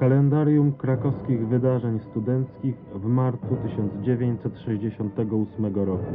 Kalendarium krakowskich wydarzeń studenckich w marcu 1968 roku.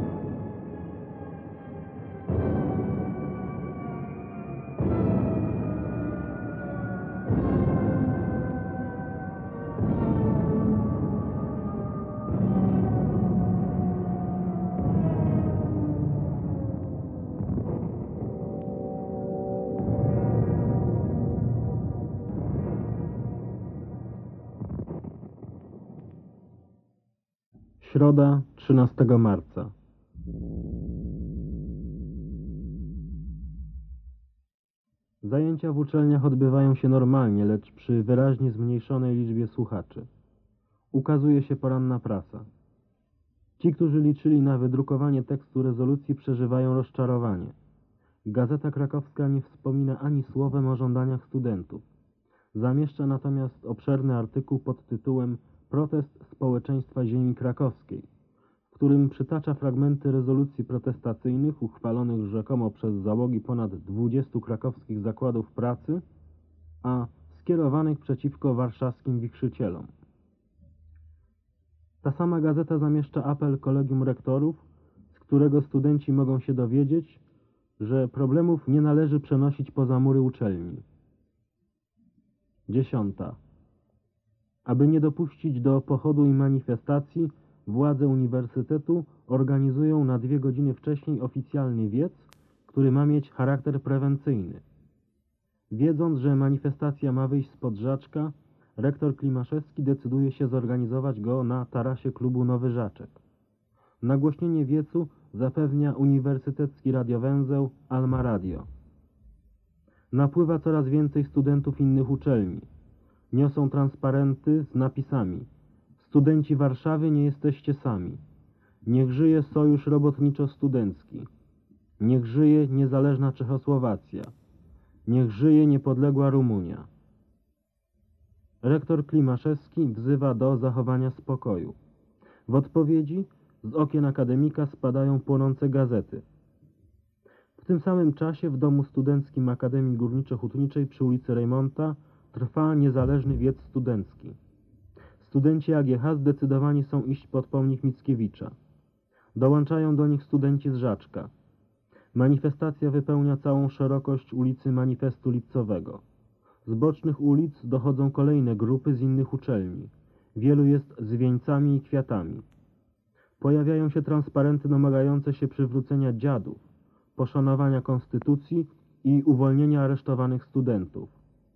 Środa, 13 marca. Zajęcia w uczelniach odbywają się normalnie, lecz przy wyraźnie zmniejszonej liczbie słuchaczy. Ukazuje się poranna prasa. Ci, którzy liczyli na wydrukowanie tekstu rezolucji, przeżywają rozczarowanie. Gazeta Krakowska nie wspomina ani słowem o żądaniach studentów. Zamieszcza natomiast obszerny artykuł pod tytułem Protest społeczeństwa ziemi krakowskiej, w którym przytacza fragmenty rezolucji protestacyjnych uchwalonych rzekomo przez załogi ponad 20 krakowskich zakładów pracy, a skierowanych przeciwko warszawskim wichrzycielom. Ta sama gazeta zamieszcza apel Kolegium Rektorów, z którego studenci mogą się dowiedzieć, że problemów nie należy przenosić poza mury uczelni. 10. Aby nie dopuścić do pochodu i manifestacji, władze uniwersytetu organizują na 2 godziny wcześniej oficjalny wiec, który ma mieć charakter prewencyjny. Wiedząc, że manifestacja ma wyjść spod Żaczka, rektor Klimaszewski decyduje się zorganizować go na tarasie klubu Nowy Żaczek. Nagłośnienie wiecu zapewnia uniwersytecki radiowęzeł Alma Radio. Napływa coraz więcej studentów innych uczelni. Niosą transparenty z napisami: Studenci Warszawy, nie jesteście sami. Niech żyje Sojusz Robotniczo-Studencki. Niech żyje niezależna Czechosłowacja. Niech żyje niepodległa Rumunia. Rektor Klimaszewski wzywa do zachowania spokoju. W odpowiedzi z okien akademika spadają płonące gazety. W tym samym czasie w domu studenckim Akademii Górniczo-Hutniczej przy ulicy Rejmonta trwa niezależny wiec studencki. Studenci AGH zdecydowani są iść pod pomnik Mickiewicza. Dołączają do nich studenci z Żaczka. Manifestacja wypełnia całą szerokość ulicy Manifestu Lipcowego. Z bocznych ulic dochodzą kolejne grupy z innych uczelni. Wielu jest z wieńcami i kwiatami. Pojawiają się transparenty domagające się przywrócenia dziadów, poszanowania konstytucji i uwolnienia aresztowanych studentów.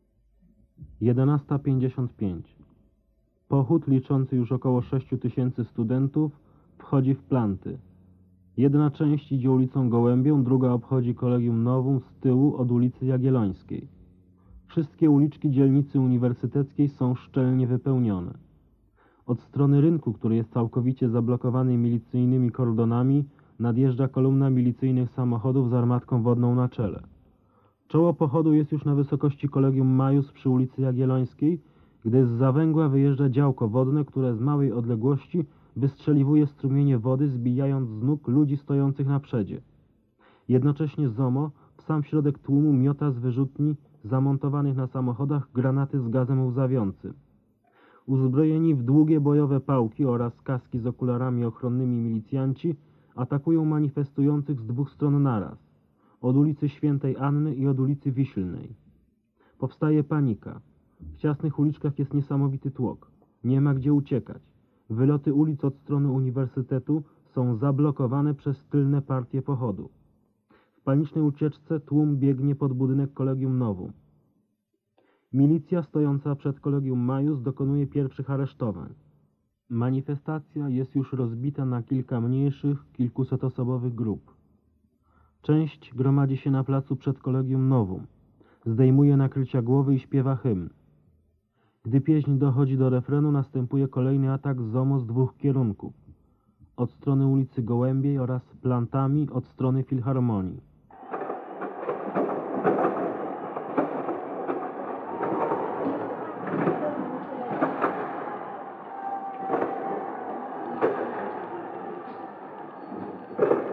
11:55. Pochód liczący już około 6 000 studentów wchodzi w Planty. Jedna część idzie ulicą Gołębią, druga obchodzi Kolegium Novum z tyłu od ulicy Jagiellońskiej. Wszystkie uliczki dzielnicy uniwersyteckiej są szczelnie wypełnione. Od strony rynku, który jest całkowicie zablokowany milicyjnymi kordonami, nadjeżdża kolumna milicyjnych samochodów z armatką wodną na czele. Czoło pochodu jest już na wysokości Kolegium Majus przy ulicy Jagiellońskiej, gdy z Zawęgła wyjeżdża działko wodne, które z małej odległości wystrzeliwuje strumienie wody, zbijając z nóg ludzi stojących na przedzie. Jednocześnie ZOMO w sam środek tłumu miota z wyrzutni zamontowanych na samochodach granaty z gazem łzawiącym. Uzbrojeni w długie bojowe pałki oraz kaski z okularami ochronnymi milicjanci atakują manifestujących z 2 stron naraz, od ulicy Świętej Anny i od ulicy Wiślnej. Powstaje panika. W ciasnych uliczkach jest niesamowity tłok. Nie ma gdzie uciekać. Wyloty ulic od strony uniwersytetu są zablokowane przez tylne partie pochodu. W panicznej ucieczce tłum biegnie pod budynek Kolegium Novum. Milicja stojąca przed Kolegium Majus dokonuje pierwszych aresztowań. Manifestacja jest już rozbita na kilka mniejszych, kilkusetosobowych grup. Część gromadzi się na placu przed Kolegium Novum. Zdejmuje nakrycia głowy i śpiewa hymn. Gdy pieśń dochodzi do refrenu, następuje kolejny atak ZOMO z 2 kierunków. Od strony ulicy Gołębiej oraz Plantami od strony Filharmonii.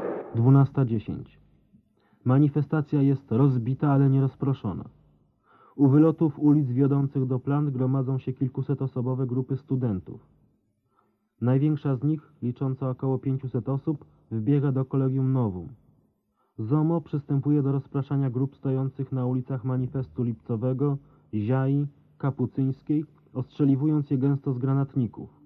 Dwunasta 10. Manifestacja jest rozbita, ale nie rozproszona. U wylotów ulic wiodących do plant gromadzą się kilkusetosobowe grupy studentów. Największa z nich, licząca około 500 osób, wbiega do Collegium Novum. ZOMO przystępuje do rozpraszania grup stojących na ulicach Manifestu Lipcowego, Ziai, Kapucyńskiej, ostrzeliwując je gęsto z granatników.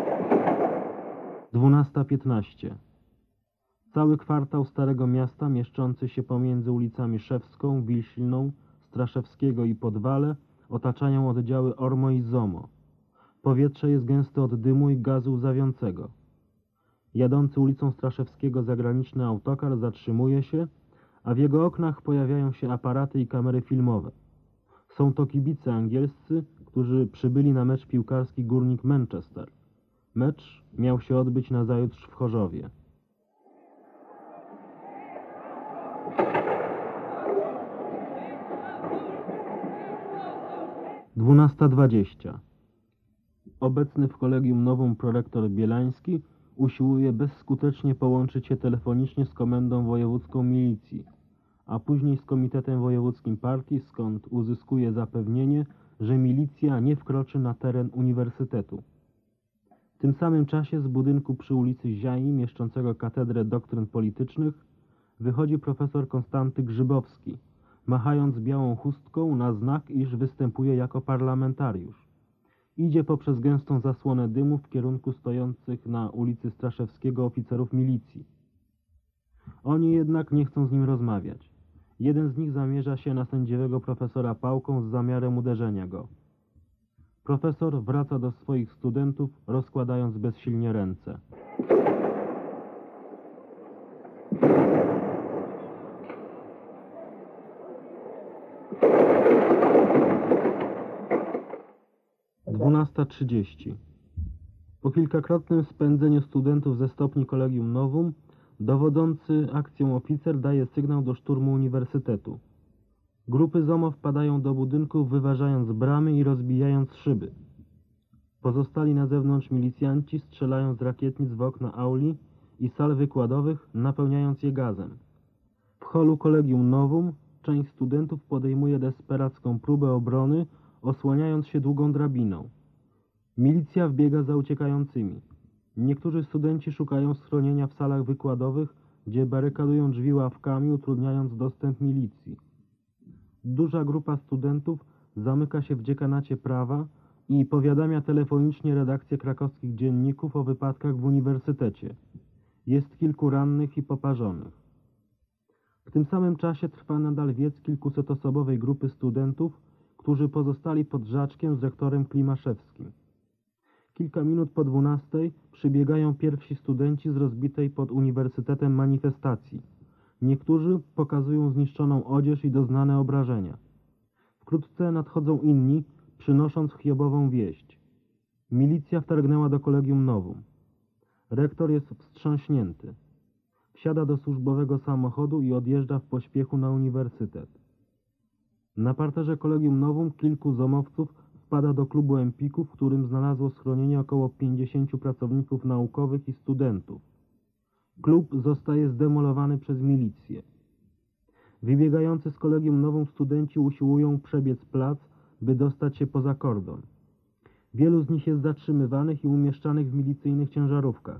12:15. Cały kwartał Starego Miasta, mieszczący się pomiędzy ulicami Szewską, Wilślną, Straszewskiego i Podwale, otaczają oddziały ORMO i ZOMO. Powietrze jest gęste od dymu i gazu łzawiącego. Jadący ulicą Straszewskiego zagraniczny autokar zatrzymuje się, a w jego oknach pojawiają się aparaty i kamery filmowe. Są to kibice angielscy, którzy przybyli na mecz piłkarski Górnik Manchester. Mecz miał się odbyć nazajutrz w Chorzowie. 12:20. Obecny w Collegium Novum prorektor Bielański usiłuje bezskutecznie połączyć się telefonicznie z Komendą Wojewódzką Milicji, a później z Komitetem Wojewódzkim Partii, skąd uzyskuje zapewnienie, że milicja nie wkroczy na teren uniwersytetu. W tym samym czasie z budynku przy ulicy Ziai, mieszczącego Katedrę Doktryn Politycznych, wychodzi profesor Konstanty Grzybowski, machając białą chustką na znak, iż występuje jako parlamentariusz. Idzie poprzez gęstą zasłonę dymu w kierunku stojących na ulicy Straszewskiego oficerów milicji. Oni jednak nie chcą z nim rozmawiać. Jeden z nich zamierza się na sędziwego profesora pałką z zamiarem uderzenia go. Profesor wraca do swoich studentów, rozkładając bezsilnie ręce. Dwunasta 12:30. Po kilkakrotnym spędzeniu studentów ze stopni Collegium Novum, dowodzący akcją oficer daje sygnał do szturmu uniwersytetu. Grupy ZOMO wpadają do budynków, wyważając bramy i rozbijając szyby. Pozostali na zewnątrz milicjanci strzelają z rakietnic w okna auli i sal wykładowych, napełniając je gazem. W holu Collegium Novum część studentów podejmuje desperacką próbę obrony, osłaniając się długą drabiną. Milicja wbiega za uciekającymi. Niektórzy studenci szukają schronienia w salach wykładowych, gdzie barykadują drzwi ławkami, utrudniając dostęp milicji. Duża grupa studentów zamyka się w dziekanacie prawa i powiadamia telefonicznie redakcję krakowskich dzienników o wypadkach w uniwersytecie. Jest kilku rannych i poparzonych. W tym samym czasie trwa nadal wiec kilkusetosobowej grupy studentów, którzy pozostali pod Żaczkiem z rektorem Klimaszewskim. Kilka minut po 12:00 przybiegają pierwsi studenci z rozbitej pod uniwersytetem manifestacji. Niektórzy pokazują zniszczoną odzież i doznane obrażenia. Wkrótce nadchodzą inni, przynosząc chiobową wieść. Milicja wtargnęła do Collegium Novum. Rektor jest wstrząśnięty. Wsiada do służbowego samochodu i odjeżdża w pośpiechu na uniwersytet. Na parterze Collegium Novum kilku zomowców wpada do klubu Empiku, w którym znalazło schronienie około 50 pracowników naukowych i studentów. Klub zostaje zdemolowany przez milicję. Wybiegający z Collegium Novum studenci usiłują przebiec plac, by dostać się poza kordon. Wielu z nich jest zatrzymywanych i umieszczanych w milicyjnych ciężarówkach.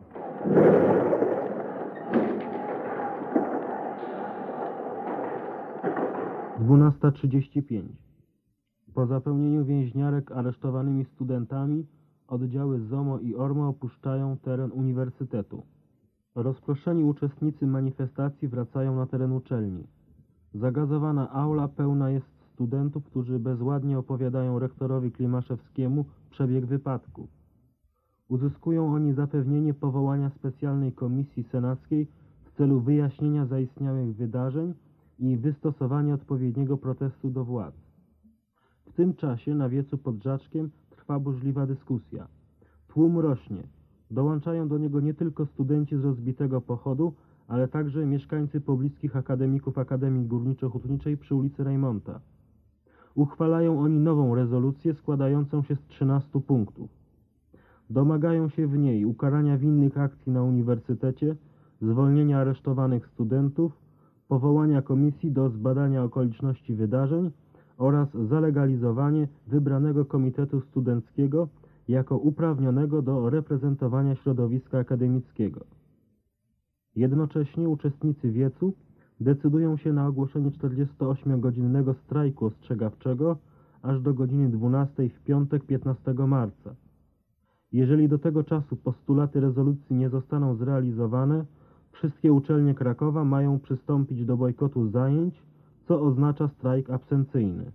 Dwunasta 12:35. Po zapełnieniu więźniarek aresztowanymi studentami, oddziały ZOMO i ORMO opuszczają teren uniwersytetu. Rozproszeni uczestnicy manifestacji wracają na teren uczelni. Zagazowana aula pełna jest studentów, którzy bezładnie opowiadają rektorowi Klimaszewskiemu przebieg wypadku. Uzyskują oni zapewnienie powołania specjalnej komisji senackiej w celu wyjaśnienia zaistniałych wydarzeń i wystosowania odpowiedniego protestu do władz. W tym czasie na wiecu pod Żaczkiem trwa burzliwa dyskusja. Tłum rośnie. Dołączają do niego nie tylko studenci z rozbitego pochodu, ale także mieszkańcy pobliskich akademików Akademii Górniczo-Hutniczej przy ulicy Rejmonta. Uchwalają oni nową rezolucję składającą się z 13 punktów. Domagają się w niej ukarania winnych akcji na uniwersytecie, zwolnienia aresztowanych studentów, powołania komisji do zbadania okoliczności wydarzeń, oraz zalegalizowanie wybranego komitetu studenckiego jako uprawnionego do reprezentowania środowiska akademickiego. Jednocześnie uczestnicy wiecu decydują się na ogłoszenie 48-godzinnego strajku ostrzegawczego aż do godziny 12 w piątek 15 marca. Jeżeli do tego czasu postulaty rezolucji nie zostaną zrealizowane, wszystkie uczelnie Krakowa mają przystąpić do bojkotu zajęć, co oznacza strajk absencyjny.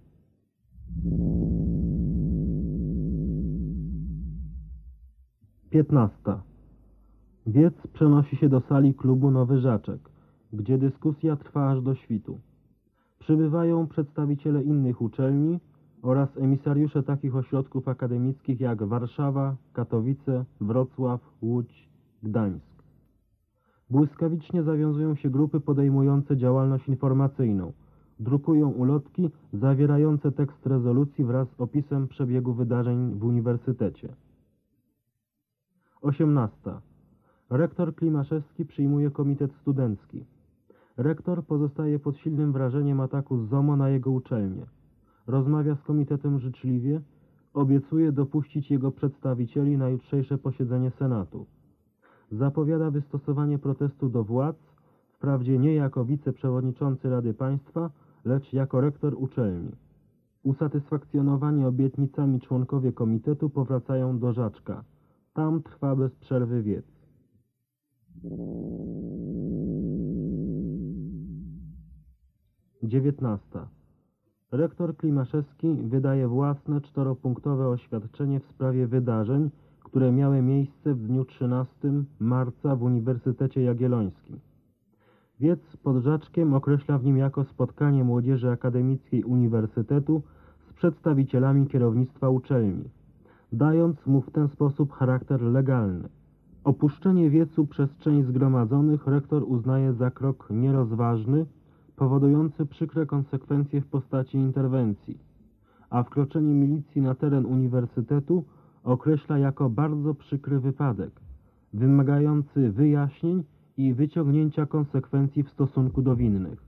Piętnasta. Wiec przenosi się do sali klubu Nowy Żaczek, gdzie dyskusja trwa aż do świtu. Przybywają przedstawiciele innych uczelni oraz emisariusze takich ośrodków akademickich jak Warszawa, Katowice, Wrocław, Łódź, Gdańsk. Błyskawicznie zawiązują się grupy podejmujące działalność informacyjną. Drukują ulotki zawierające tekst rezolucji wraz z opisem przebiegu wydarzeń w uniwersytecie. 18. Rektor Klimaszewski przyjmuje komitet studencki. Rektor pozostaje pod silnym wrażeniem ataku ZOMO na jego uczelnię. Rozmawia z komitetem życzliwie, obiecuje dopuścić jego przedstawicieli na jutrzejsze posiedzenie Senatu. Zapowiada wystosowanie protestu do władz, wprawdzie nie jako wiceprzewodniczący Rady Państwa, lecz jako rektor uczelni. Usatysfakcjonowani obietnicami członkowie komitetu powracają do Żaczka. Tam trwa bez przerwy wiec. 19. Rektor Klimaszewski wydaje własne 4-punktowe oświadczenie w sprawie wydarzeń, które miały miejsce w dniu 13 marca w Uniwersytecie Jagiellońskim. Wiec pod Żaczkiem określa w nim jako spotkanie młodzieży akademickiej uniwersytetu z przedstawicielami kierownictwa uczelni, dając mu w ten sposób charakter legalny. Opuszczenie wiecu przez część zgromadzonych rektor uznaje za krok nierozważny, powodujący przykre konsekwencje w postaci interwencji, a wkroczenie milicji na teren uniwersytetu określa jako bardzo przykry wypadek, wymagający wyjaśnień i wyciągnięcia konsekwencji w stosunku do winnych.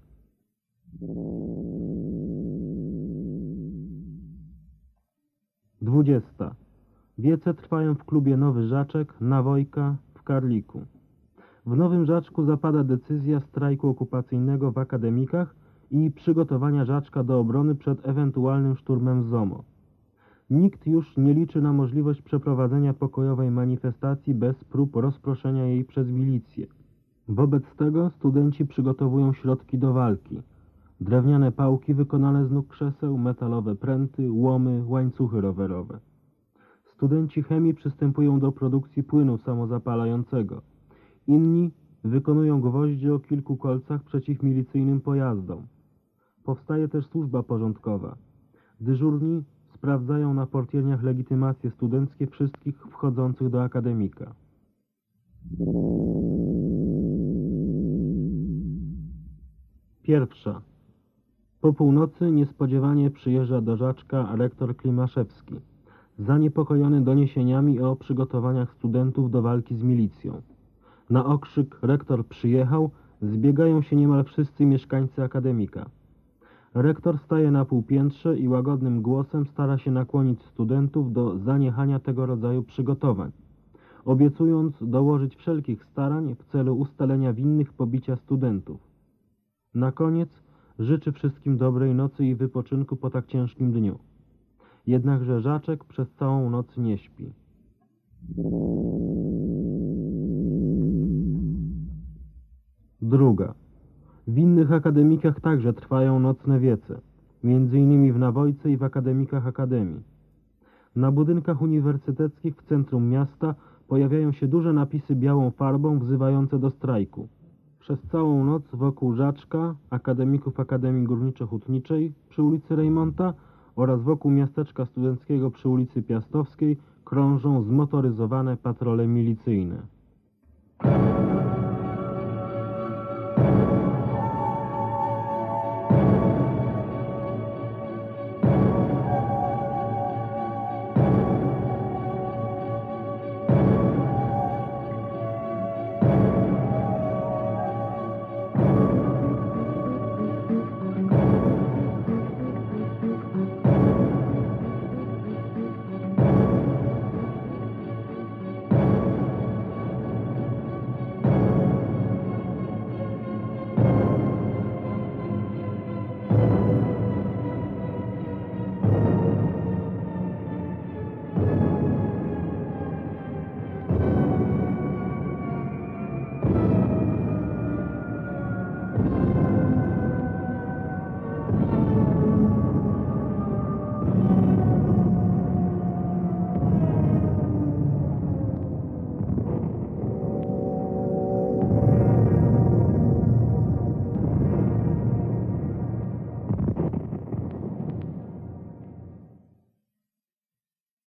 Dwudziesta. Wiece trwają w klubie Nowy Żaczek, Nawojka, w Karliku. W Nowym Żaczku zapada decyzja strajku okupacyjnego w akademikach i przygotowania Żaczka do obrony przed ewentualnym szturmem ZOMO. Nikt już nie liczy na możliwość przeprowadzenia pokojowej manifestacji bez prób rozproszenia jej przez milicję. Wobec tego studenci przygotowują środki do walki. Drewniane pałki wykonane z nóg krzeseł, metalowe pręty, łomy, łańcuchy rowerowe. Studenci chemii przystępują do produkcji płynu samozapalającego. Inni wykonują gwoździe o kilku kolcach przeciwmilicyjnym pojazdom. Powstaje też służba porządkowa. Dyżurni sprawdzają na portierniach legitymacje studenckie wszystkich wchodzących do akademika. Pierwsza. Po północy niespodziewanie przyjeżdża do Żaczka rektor Klimaszewski, zaniepokojony doniesieniami o przygotowaniach studentów do walki z milicją. Na okrzyk "rektor przyjechał" zbiegają się niemal wszyscy mieszkańcy akademika. Rektor staje na półpiętrze i łagodnym głosem stara się nakłonić studentów do zaniechania tego rodzaju przygotowań, obiecując dołożyć wszelkich starań w celu ustalenia winnych pobicia studentów. Na koniec życzy wszystkim dobrej nocy i wypoczynku po tak ciężkim dniu. Jednakże Żaczek przez całą noc nie śpi. Druga. W innych akademikach także trwają nocne wiece, m.in. w Nawojce i w akademikach akademii. Na budynkach uniwersyteckich w centrum miasta pojawiają się duże napisy białą farbą wzywające do strajku. Przez całą noc wokół Żaczka, akademików Akademii Górniczo-Hutniczej przy ulicy Rejmonta oraz wokół miasteczka studenckiego przy ulicy Piastowskiej krążą zmotoryzowane patrole milicyjne.